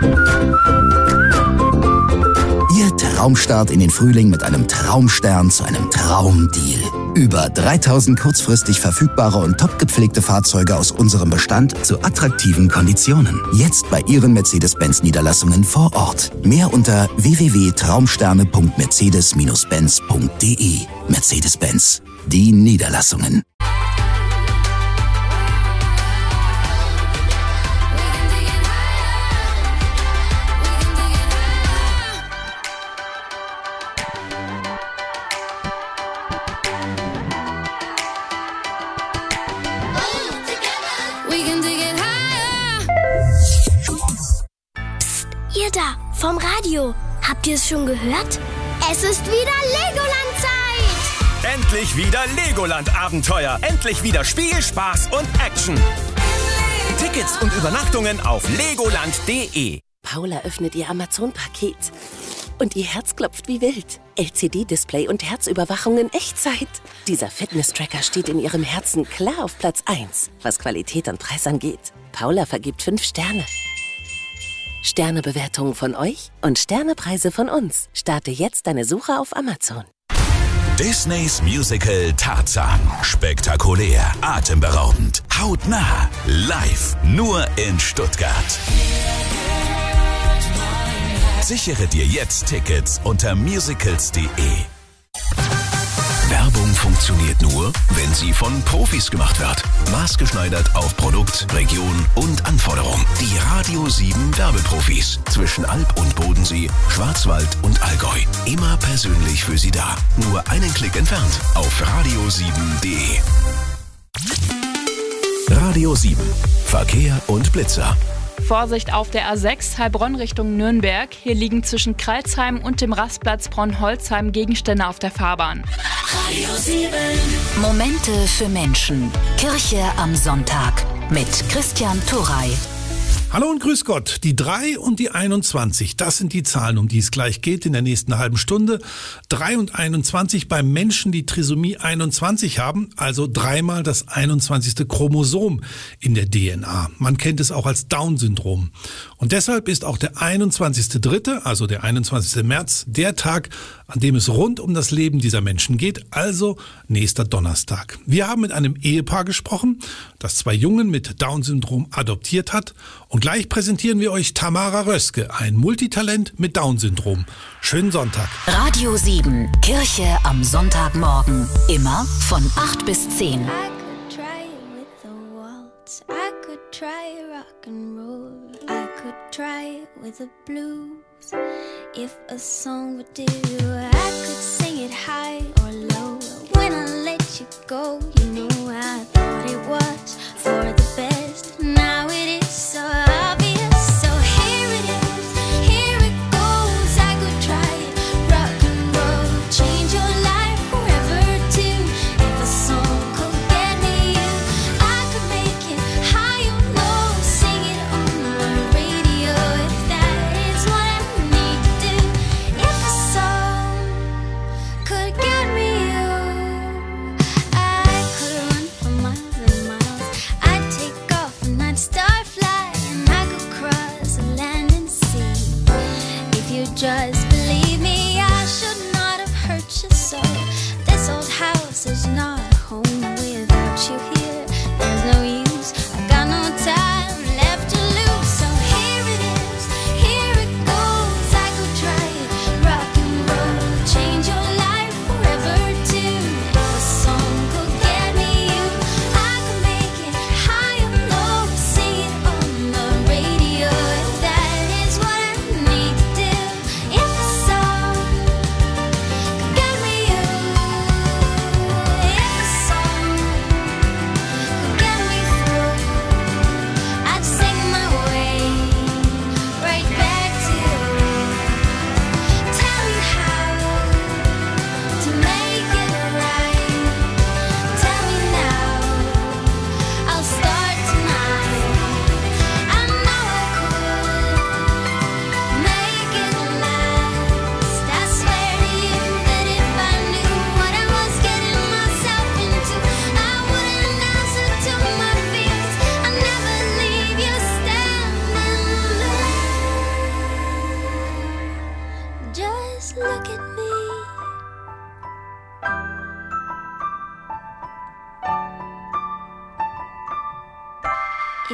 Ihr Traumstart in den Frühling mit einem Traumstern zu einem Traumdeal. Über 3000 kurzfristig verfügbare und top gepflegte Fahrzeuge aus unserem Bestand zu attraktiven Konditionen. Jetzt bei Ihren Mercedes-Benz-Niederlassungen vor Ort. Mehr unter www.traumsterne.mercedes-benz.de. Mercedes-Benz. Die Niederlassungen. Ihr da, vom Radio. Habt ihr es schon gehört? Es ist wieder Legoland-Zeit! Endlich wieder Legoland-Abenteuer. Endlich wieder Spiel, Spaß und Action. Tickets und Übernachtungen auf legoland.de. Paula öffnet ihr Amazon-Paket. Und ihr Herz klopft wie wild. LCD-Display und Herzüberwachung in Echtzeit. Dieser Fitness-Tracker steht in ihrem Herzen klar auf Platz 1, was Qualität und Preis angeht. Paula vergibt 5 Sterne. Sternebewertungen von euch und Sternepreise von uns. Starte jetzt deine Suche auf Amazon. Disneys Musical Tarzan. Spektakulär, atemberaubend, hautnah, live, nur in Stuttgart. Sichere dir jetzt Tickets unter musicals.de. Werbung funktioniert nur, wenn sie von Profis gemacht wird. Maßgeschneidert auf Produkt, Region und Anforderung. Die Radio 7 Werbeprofis. Zwischen Alb und Bodensee, Schwarzwald und Allgäu. Immer persönlich für Sie da. Nur einen Klick entfernt auf radio7.de. Radio 7. Verkehr und Blitzer. Vorsicht auf der A6 Heilbronn Richtung Nürnberg. Hier liegen zwischen Kreilsheim und dem Rastplatz Bronn-Holzheim Gegenstände auf der Fahrbahn. Radio 7. Momente für Menschen. Kirche am Sonntag mit Christian Turrey. Hallo und grüß Gott. Die 3 und die 21, das sind die Zahlen, um die es gleich geht in der nächsten halben Stunde. 3 und 21 bei Menschen, die Trisomie 21 haben, also dreimal das 21. Chromosom in der DNA. Man kennt es auch als Down-Syndrom. Und deshalb ist auch der 21.3., also der 21. März, der Tag, an dem es rund um das Leben dieser Menschen geht, also nächster Donnerstag. Wir haben mit einem Ehepaar gesprochen, das 2 Jungen mit Down-Syndrom adoptiert hat. Und gleich präsentieren wir euch Tamara Röske, ein Multitalent mit Down-Syndrom. Schönen Sonntag. Radio 7, Kirche am Sonntagmorgen. Immer von 8 bis 10. I could try with the waltz. I could try rock and roll. I could try with the blues. If a song would do, I could sing it high or low. When I let you go, you know I thought it was for the best. Now it is so obvious. So here it is, here it goes. I could try it, rock and roll, change your life forever too. If a song could get me you, I could make it high or low, sing it on the radio. If that is what I need to do. If a song could get me you, I could run for miles and miles. I'd take off and I'd start flying. I could cross the land and sea. If you just believe me, I should not have hurt you so. This old house is not a home without you here. There's no use, I got no time left to lose. So here it is, here it goes. I could try it, rock and roll, change your life forever too. If a song could get me you, I could make it high or low, sing it on the radio. If that is what I need to do. If a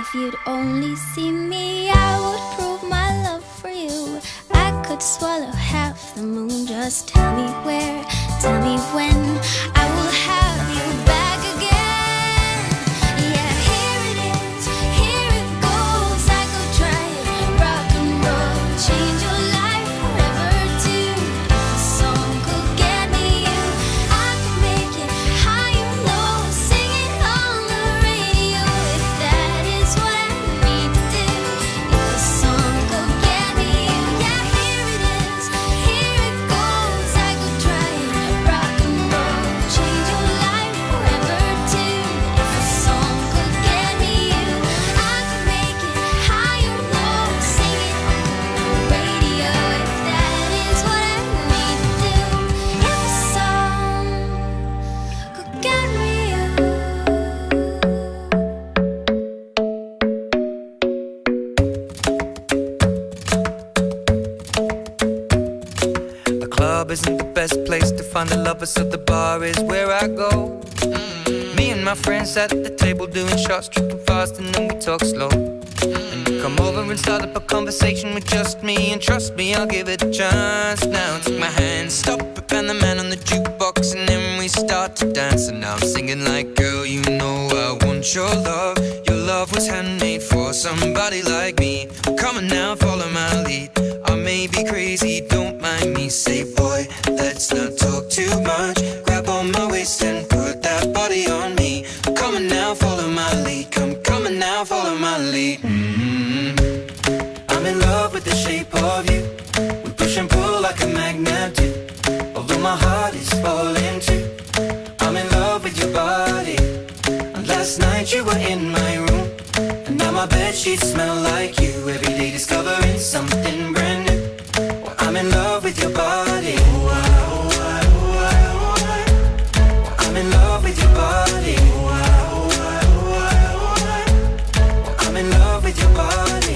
If you'd only see me, I would prove my love for you. I could swallow half the moon. Just tell me where, tell me when, I will have you back again. Yeah, here it is, here it goes. I could try it, rock and roll, change your life forever too. If a song could get me you, I could make it high and low, sing it on the radio. If that is what I need to do, if a song could get me you, yeah, here it is, here it goes. I could try it, rock and roll, change your life forever too. If a song could get me you, I could make it high and low, sing it on the radio. If that is what I need to do, if a song could get me you. The club isn't the best place to find the lovers, so the bar is where I go. Me and my friends at the table doing shots, tripping fast, and then we talk slow. And you come over and start up a conversation with just me, and trust me, I'll give it a chance. Now take my hand, stop it, and the man on the jukebox, and then we start to dance. And now I'm singing like, girl, you know I want your love. Your love was handmade for somebody like me. Come on now, follow my lead. I may be crazy, don't mind me. Say, boy, let's not talk too much. Grab on my waist and put that body on me. Come on now, follow my lead. Come on now, follow my lead. I'm in love with the shape of you. We push and pull like a magnet do. Although my heart is falling too, I'm in love with your body. And last night you were in my room, and now my bedsheets smell like you. Every day discovering something brand new. Well, I'm in love with your body. I'm in love with your body. I'm in love with your body.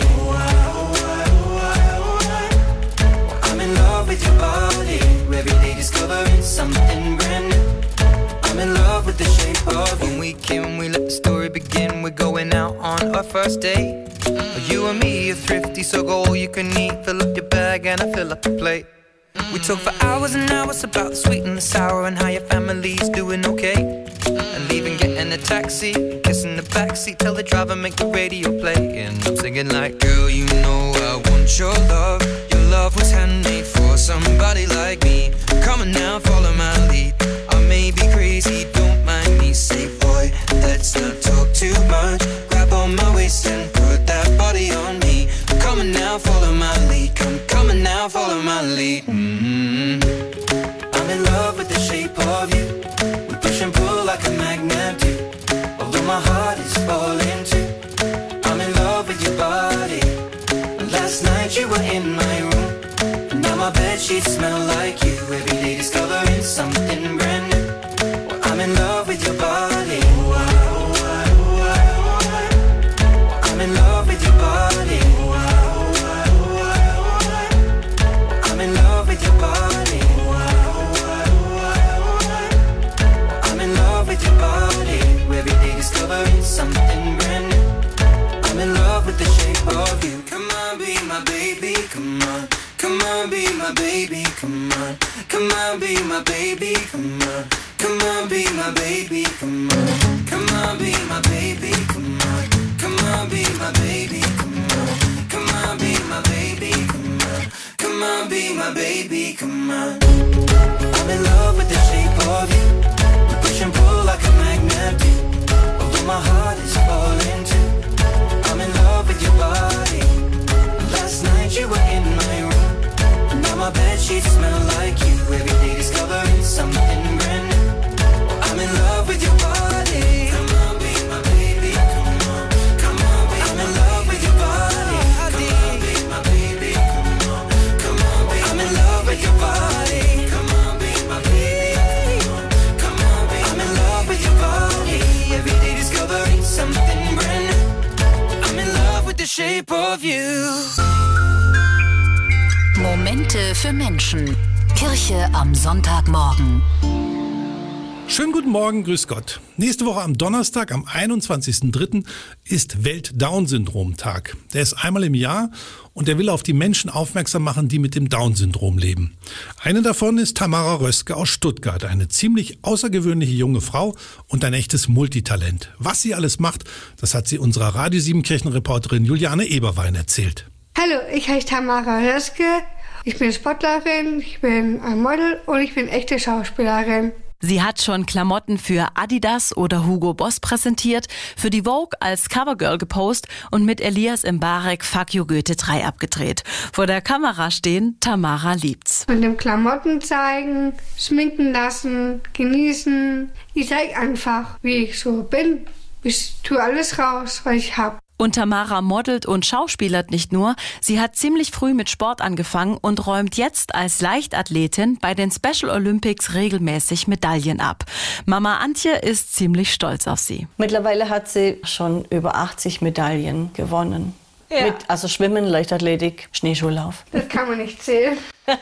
I'm in love with your body. Every day discovering something brand new. I'm in love with the shape of you. When we came, we let the story begin. We're going out on our first date. You and me are thrifty, so go all you can eat. Fill up your bag and I fill up the plate. We talk for hours and hours about the sweet and the sour, and how your family's doing okay. And leaving, getting a taxi, kissing the backseat, tell the driver make the radio play. And I'm singing like, girl, you know I want your love. Your love was handmade for somebody like me. Come on now, follow my lead. I may be crazy, don't mind me. Say, boy, let's not talk too much. Grab on my waist and put that body on me. Come on now, follow my lead. Come on now, follow my lead. I'm in love with the shape of you. We push and pull like a magnet do. Although my heart is falling too, I'm in love with your body. And last night you were in my room, and now my bedsheets smell like you. Every day discovering something brand new. Well, I'm in love with your body. I'm in love with your body. I'm in love with your body. I'm in love with your body. Every day discovering something brand new. I'm in love with the shape of you. Come on, be my baby, come on. Come on, be my baby, come on. Come on, be my baby, come on. Come on, be my baby, come on. Come on, be my baby, come on. Come on, be my baby, come on. Come on, be my baby, come on. Come on, be my baby, come on. I'm in love with the shape of you. We push and pull like a magnet do. Although my heart is falling too, I'm in love with your body. Last night you were in my room, and now my bedsheets smell like you. Every day discovering something brand new. I'm in love with your body. Come on, be my baby, come on. Come on, be I'm in love with your body. Come on, be my baby, come on. Come on, be I'm in love with your body. Come on, be my baby, come on. Come on, be I'm in love with your body. Every day discovering something brand new. I'm in love with the shape of you. Momente für Menschen. Kirche am Sonntagmorgen. Schönen guten Morgen, grüß Gott. Nächste Woche am Donnerstag, am 21.03. ist Welt-Down-Syndrom-Tag. Der ist einmal im Jahr und der will auf die Menschen aufmerksam machen, die mit dem Down-Syndrom leben. Eine davon ist Tamara Röske aus Stuttgart, eine ziemlich außergewöhnliche junge Frau und ein echtes Multitalent. Was sie alles macht, das hat sie unserer Radio 7 Kirchenreporterin Juliane Eberwein erzählt. Hallo, ich heiße Tamara Röske. Ich bin Sportlerin, ich bin ein Model und ich bin echte Schauspielerin. Sie hat schon Klamotten für Adidas oder Hugo Boss präsentiert, für die Vogue als Covergirl gepostet und mit Elias Mbarek Fuck You Goethe 3 abgedreht. Vor der Kamera stehen, Tamara liebt's. Mit dem Klamotten zeigen, schminken lassen, genießen. Ich zeige einfach, wie ich so bin. Ich tue alles raus, was ich habe. Und Tamara modelt und schauspielert nicht nur, sie hat ziemlich früh mit Sport angefangen und räumt jetzt als Leichtathletin bei den Special Olympics regelmäßig Medaillen ab. Mama Antje ist ziemlich stolz auf sie. Mittlerweile hat sie schon über 80 Medaillen gewonnen. Ja. Also Schwimmen, Leichtathletik, Schneeschuhlauf. Das kann man nicht zählen.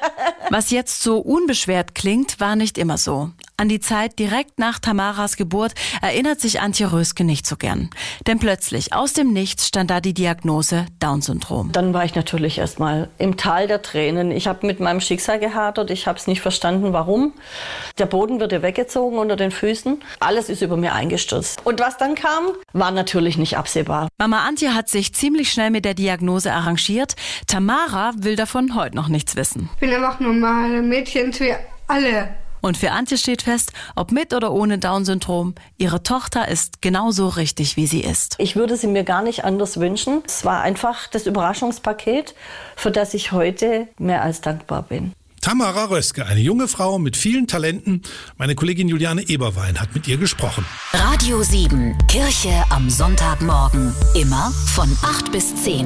Was jetzt so unbeschwert klingt, war nicht immer so. An die Zeit direkt nach Tamaras Geburt erinnert sich Antje Röske nicht so gern. Denn plötzlich, aus dem Nichts, stand da die Diagnose Down-Syndrom. Dann war ich natürlich erstmal im Tal der Tränen. Ich habe mit meinem Schicksal gehadert. Ich habe es nicht verstanden, warum. Der Boden wird dir weggezogen unter den Füßen. Alles ist über mir eingestürzt. Und was dann kam, war natürlich nicht absehbar. Mama Antje hat sich ziemlich schnell mit der Diagnose arrangiert. Tamara will davon heute noch nichts wissen. Ich bin einfach normale Mädchen wie alle. Und für Antje steht fest, ob mit oder ohne Down-Syndrom, ihre Tochter ist genauso richtig, wie sie ist. Ich würde sie mir gar nicht anders wünschen. Es war einfach das Überraschungspaket, für das ich heute mehr als dankbar bin. Tamara Röske, eine junge Frau mit vielen Talenten. Meine Kollegin Juliane Eberwein hat mit ihr gesprochen. Radio 7, Kirche am Sonntagmorgen. Immer von 8 bis 10.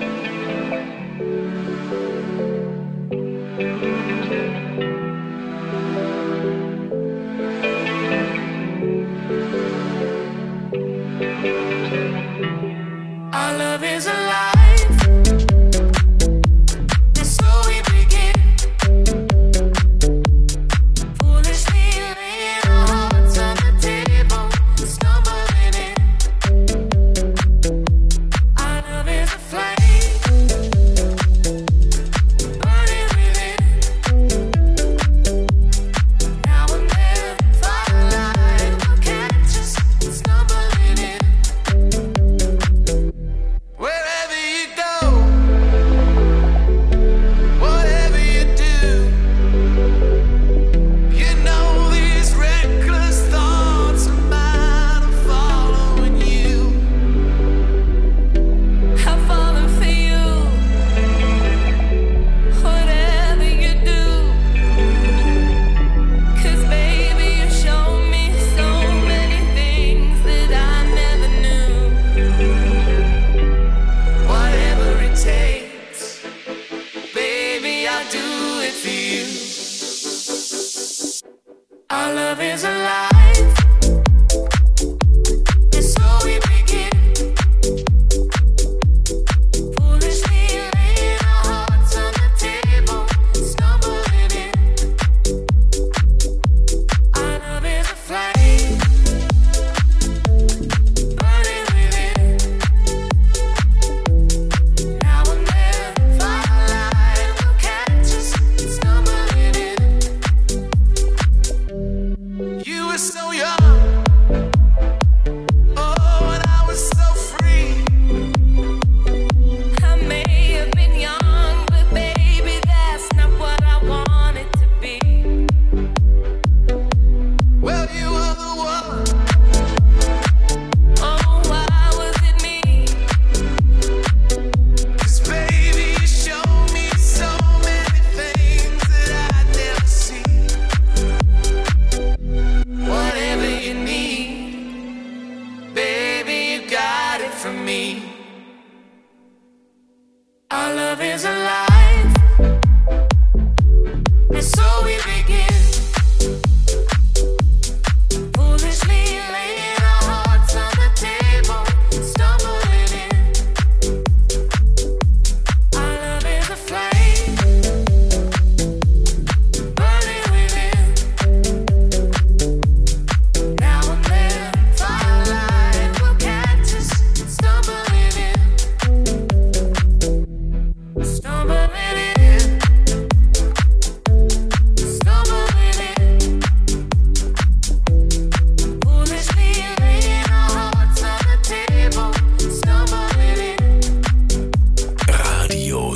Our love is alive. And so we begin. Foolishly laying our hearts on the table, stumbling in. Our love is a flame.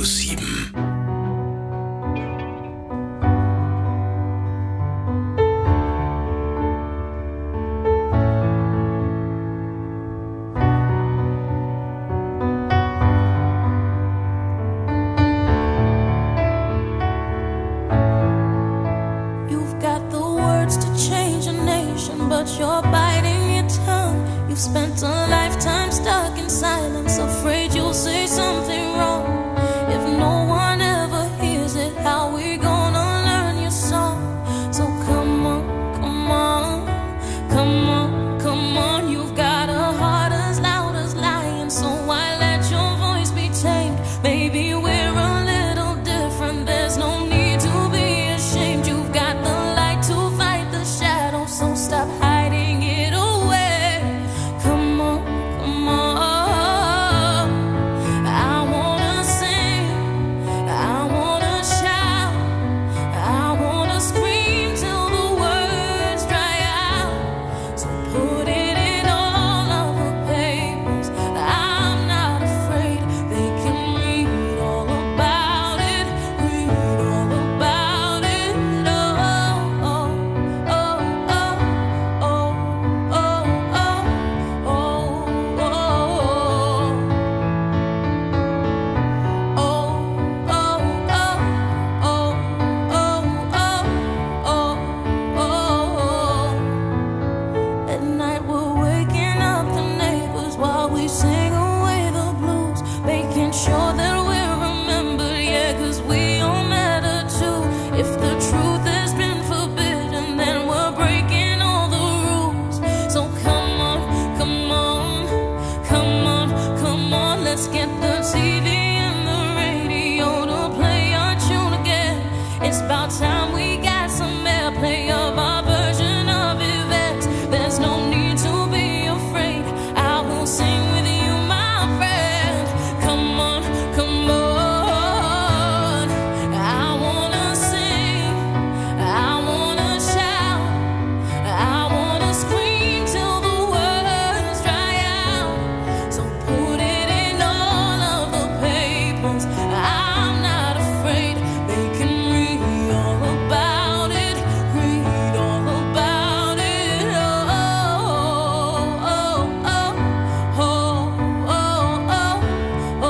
7. You've got the words to change a nation, but you're biting your tongue. You've spent a lifetime stuck in silence, afraid you'll say something wrong. If no one ever hears it, how we gonna learn your song? So come on, come on, come on, come on. You've got a heart as loud as lion, so why let your voice be tamed? Maybe we're a little different, there's no need to be ashamed. You've got the light to fight the shadow, so stop hiding it away. Come on, come on. I wanna sing, I wanna shout, I wanna scream till the words dry out. So put it in all of the papers. I'm not afraid, they can read all about it, read all about it. Oh, oh, oh, oh, oh, oh, oh, oh, oh, oh, At night we're waking up the neighbors while we sing away the blues, making sure that we're remembered, yeah, 'cause we all matter too. If the truth has been forbidden, then we're breaking all the rules. So come on, come on, come on, come on, let's get the TV and the radio to play our tune again. It's about time we got some airplay of our version of events. There's no need to be afraid, I will sing with you, my friend. Come on, come on. I wanna sing, I wanna shout, I wanna scream till the words dry out. So put it in all of the papers. I'm not afraid, they can read all about it, read all about it. Oh, oh, oh, oh, oh, oh, oh, oh, oh,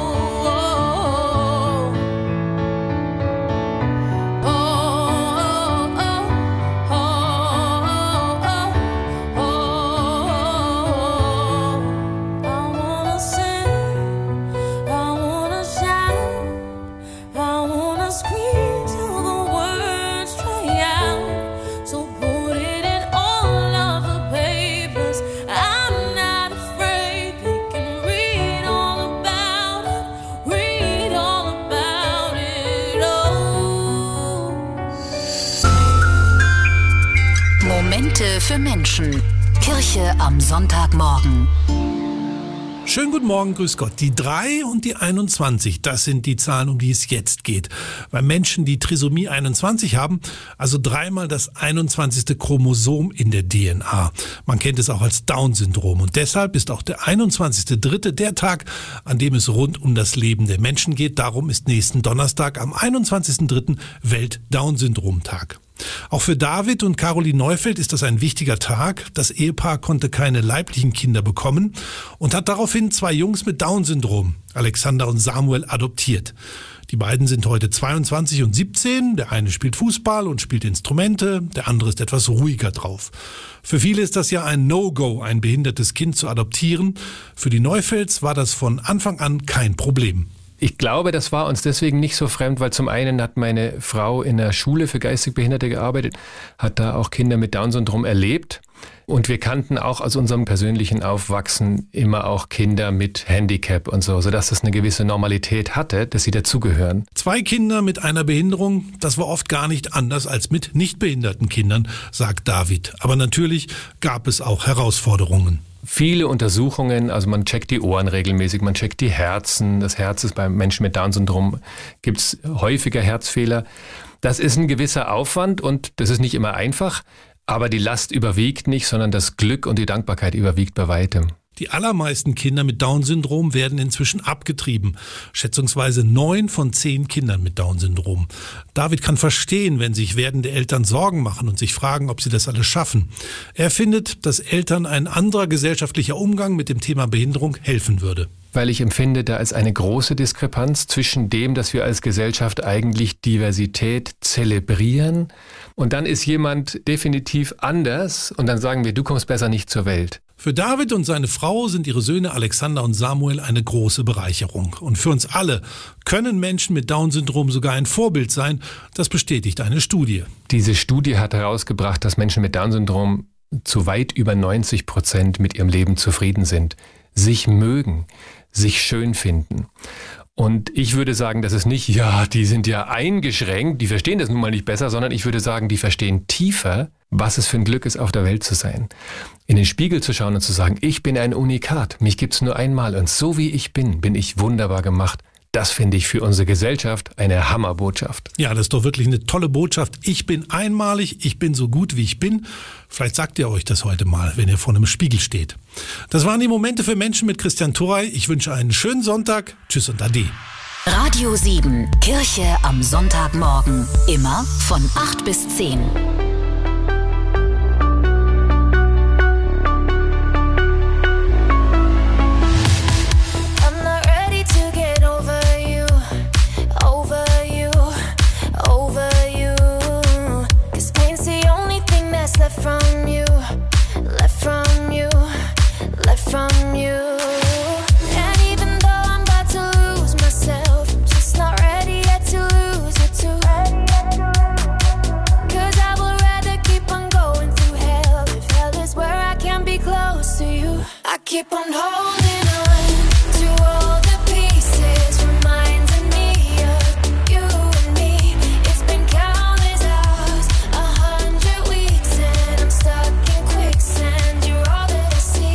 I wanna sing, I wanna shout, I wanna scream till the words dry out. So put it in all of the papers. I'm not afraid, they can read all about it, read all about it. Oh. Momente für Menschen. Kirche am Sonntagmorgen. Schönen guten Morgen, grüß Gott. Die 3 und die 21, das sind die Zahlen, um die es jetzt geht. Bei Menschen, die Trisomie 21 haben, also dreimal das 21. Chromosom in der DNA. Man kennt es auch als Down-Syndrom. Und deshalb ist auch der 21.3. der Tag, an dem es rund um das Leben der Menschen geht. Darum ist nächsten Donnerstag am 21.3. Welt-Down-Syndrom-Tag. Auch für David und Caroline Neufeld ist das ein wichtiger Tag. Das Ehepaar konnte keine leiblichen Kinder bekommen und hat daraufhin 2 Jungs mit Down-Syndrom, Alexander und Samuel, adoptiert. Die beiden sind heute 22 und 17. Der eine spielt Fußball und spielt Instrumente, der andere ist etwas ruhiger drauf. Für viele ist das ja ein No-Go, ein behindertes Kind zu adoptieren. Für die Neufelds war das von Anfang an kein Problem. Ich glaube, das war uns deswegen nicht so fremd, weil zum einen hat meine Frau in der Schule für geistig Behinderte gearbeitet, hat da auch Kinder mit Down-Syndrom erlebt. Und wir kannten auch aus unserem persönlichen Aufwachsen immer auch Kinder mit Handicap und so, sodass das eine gewisse Normalität hatte, dass sie dazugehören. 2 Kinder mit einer Behinderung, das war oft gar nicht anders als mit nicht behinderten Kindern, sagt David. Aber natürlich gab es auch Herausforderungen. Viele Untersuchungen, also man checkt die Ohren regelmäßig, man checkt die Herzen. Das Herz ist beim Menschen mit Down-Syndrom, gibt es häufiger Herzfehler. Das ist ein gewisser Aufwand und das ist nicht immer einfach, aber die Last überwiegt nicht, sondern das Glück und die Dankbarkeit überwiegt bei weitem. Die allermeisten Kinder mit Down-Syndrom werden inzwischen abgetrieben. Schätzungsweise 9 von 10 Kindern mit Down-Syndrom. David kann verstehen, wenn sich werdende Eltern Sorgen machen und sich fragen, ob sie das alles schaffen. Er findet, dass Eltern ein anderer gesellschaftlicher Umgang mit dem Thema Behinderung helfen würde. Weil ich empfinde, da ist eine große Diskrepanz zwischen dem, dass wir als Gesellschaft eigentlich Diversität zelebrieren, und dann ist jemand definitiv anders und dann sagen wir, du kommst besser nicht zur Welt. Für David und seine Frau sind ihre Söhne Alexander und Samuel eine große Bereicherung. Und für uns alle können Menschen mit Down-Syndrom sogar ein Vorbild sein. Das bestätigt eine Studie. Diese Studie hat herausgebracht, dass Menschen mit Down-Syndrom zu weit über 90% mit ihrem Leben zufrieden sind, sich mögen, sich schön finden. Und ich würde sagen, das ist nicht, ja, die sind ja eingeschränkt, die verstehen das nun mal nicht besser, sondern ich würde sagen, die verstehen tiefer, was es für ein Glück ist, auf der Welt zu sein. In den Spiegel zu schauen und zu sagen, ich bin ein Unikat, mich gibt's nur einmal und so wie ich bin ich wunderbar gemacht. Das finde ich für unsere Gesellschaft eine Hammerbotschaft. Ja, das ist doch wirklich eine tolle Botschaft. Ich bin einmalig, ich bin so gut, wie ich bin. Vielleicht sagt ihr euch das heute mal, wenn ihr vor einem Spiegel steht. Das waren die Momente für Menschen mit Christian Thoray. Ich wünsche einen schönen Sonntag. Tschüss und Ade. Radio 7, Kirche am Sonntagmorgen. Immer von 8 bis 10. From you, and even though I'm about to lose myself, I'm just not ready yet to lose you too. 'Cause I would rather keep on going through hell if hell is where I can be close to you. I keep on holding on to all the pieces, reminding me of you and me. It's been countless hours, 100 weeks, and I'm stuck in quicksand. You're all that I see.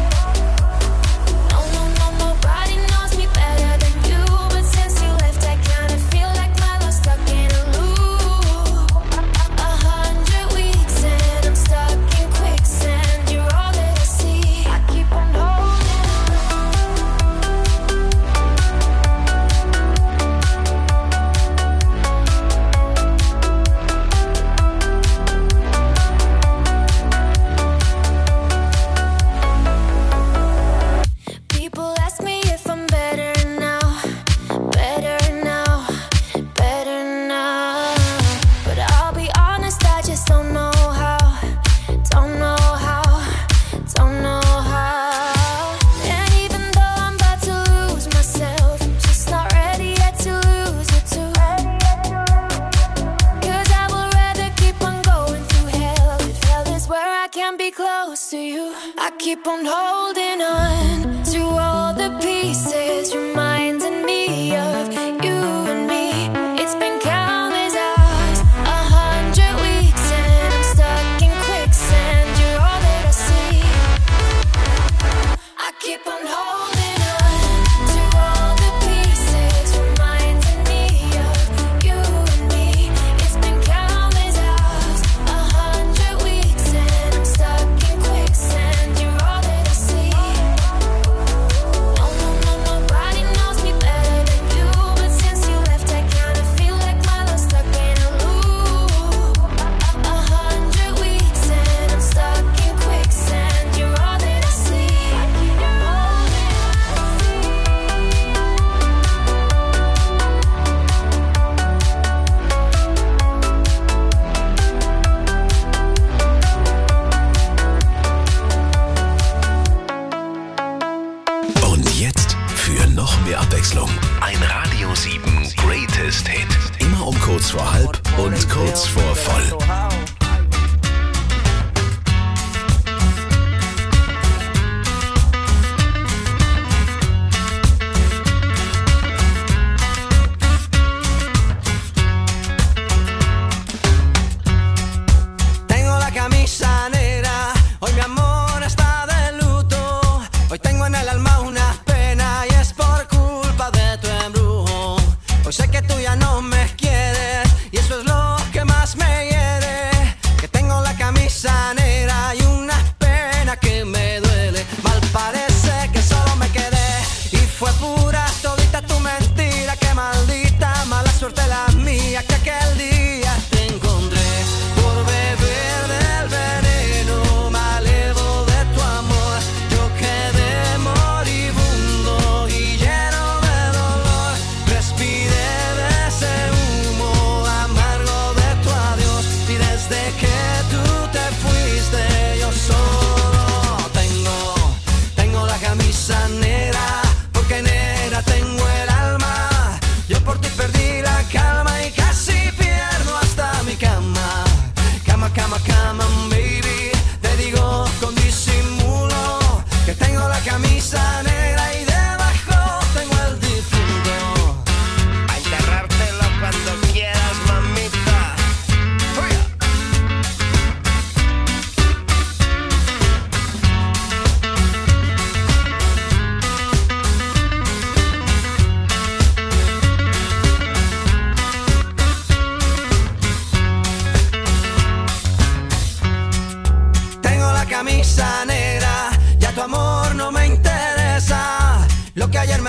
Keep on holding on to all the pieces, reminding me of you and me. It's been countless hours, 100 weeks, and I'm stuck in quicksand. You're all that I see. I keep on holding on to all the pieces, reminding me of you and me. It's been countless hours, 100 weeks, and I'm stuck in quicksand. You're Abwechslung. Ein Radio 7 Greatest Hit. Immer um kurz vor halb und kurz vor voll. Tengo la camisa negra, hoy mi amor está de luto. Hoy tengo en el alma una pena y es por culpa de tu embrujo. Hoy sé que tú ya no me quieres y eso es lo que más me hiere. Que tengo la camisa negra y una pena que me duele. Mal parece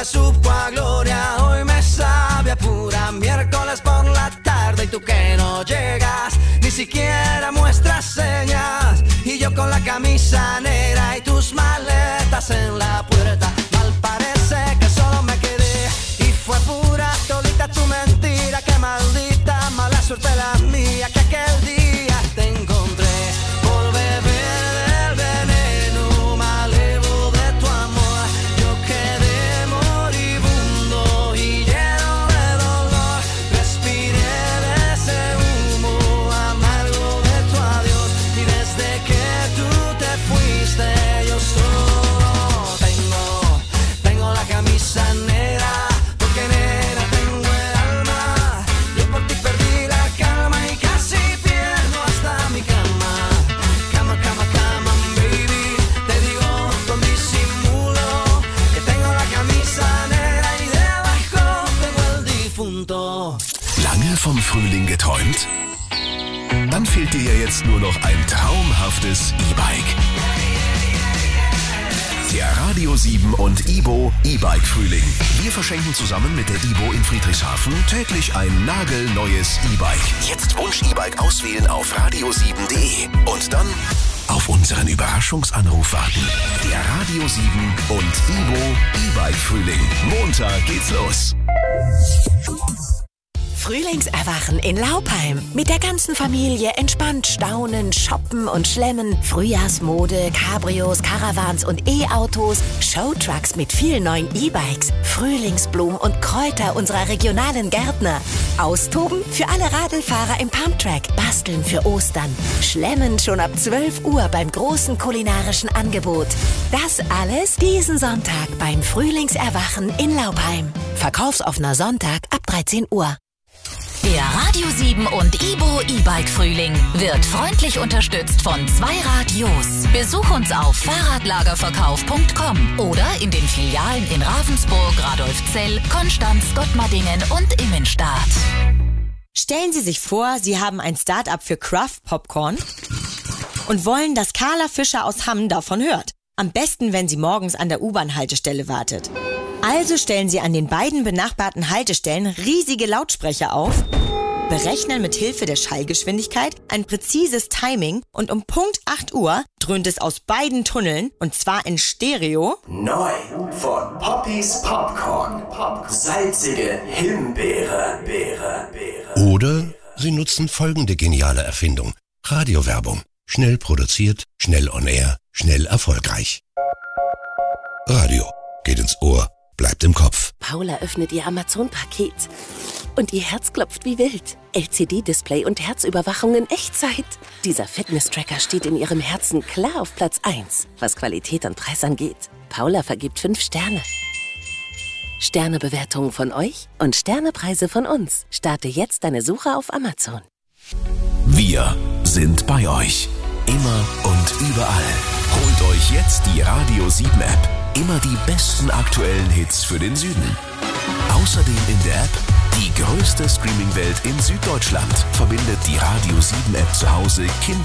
me supo a gloria, hoy me sabe a pura miércoles por la tarde y tú que no llegas, ni siquiera muestras señas y yo con la camisa negra y tus maletas en la puerta. Mal parece que solo me quedé y fue pura todita tu mentira, que maldita mala suerte la mía que aquel día te encontré por beber del veneno malevo de tu amor. Yo quedé moribundo y lleno de dolor, respiré de ese humo amargo de tu adiós y desde que tú te fuiste yo solo tengo la camisa negra, porque negra tengo el alma. Yo por ti perdí la calma y casi pierdo hasta mi cama. Cama, cama, cama, baby. Te digo con disimulo que tengo la camisa negra y debajo tengo el difunto. Lange vom Frühling geträumt? Dann fehlt dir ja jetzt nur noch ein traumhaftes E-Bike. Der Radio 7 und Ibo E-Bike Frühling. Wir verschenken zusammen mit der Ibo in Friedrichshafen täglich ein nagelneues E-Bike. Jetzt Wunsch E-Bike auswählen auf radio7.de und dann auf unseren Überraschungsanruf warten. Der Radio 7 und Ibo E-Bike Frühling. Montag geht's los. Frühlingserwachen in Laupheim. Mit der ganzen Familie entspannt staunen, shoppen und schlemmen. Frühjahrsmode, Cabrios, Caravans und E-Autos. Showtrucks mit vielen neuen E-Bikes. Frühlingsblumen und Kräuter unserer regionalen Gärtner. Austoben für alle Radlfahrer im Pumptrack. Basteln für Ostern. Schlemmen schon ab 12 Uhr beim großen kulinarischen Angebot. Das alles diesen Sonntag beim Frühlingserwachen in Laupheim. Verkaufsoffener Sonntag ab 13 Uhr. Der Radio 7 und Ibo E-Bike Frühling wird freundlich unterstützt von 2 Radios. Besuch uns auf Fahrradlagerverkauf.com oder in den Filialen in Ravensburg, Radolfzell, Konstanz, Gottmardingen und Immenstadt. Stellen Sie sich vor, Sie haben ein Start-up für Craft Popcorn und wollen, dass Carla Fischer aus Hamm davon hört. Am besten, wenn sie morgens an der U-Bahn-Haltestelle wartet. Also stellen Sie an den beiden benachbarten Haltestellen riesige Lautsprecher auf, berechnen mit Hilfe der Schallgeschwindigkeit ein präzises Timing und um Punkt 8 Uhr dröhnt es aus beiden Tunneln, und zwar in Stereo. Neu von Poppys Popcorn. Salzige Himbeere. Oder Sie nutzen folgende geniale Erfindung. Radiowerbung. Schnell produziert, schnell on air, schnell erfolgreich. Radio. Geht ins Ohr, bleibt im Kopf. Paula öffnet ihr Amazon-Paket und ihr Herz klopft wie wild. LCD-Display und Herzüberwachung in Echtzeit. Dieser Fitness-Tracker steht in ihrem Herzen klar auf Platz 1, was Qualität und Preis angeht. Paula vergibt 5 Sterne. Sternebewertungen von euch und Sternepreise von uns. Starte jetzt deine Suche auf Amazon. Wir sind bei euch. Immer und überall. Holt euch jetzt die Radio 7 App. Immer die besten aktuellen Hits für den Süden. Außerdem in der App die größte Streaming-Welt in Süddeutschland. Verbindet die Radio 7 App zu Hause, Kinder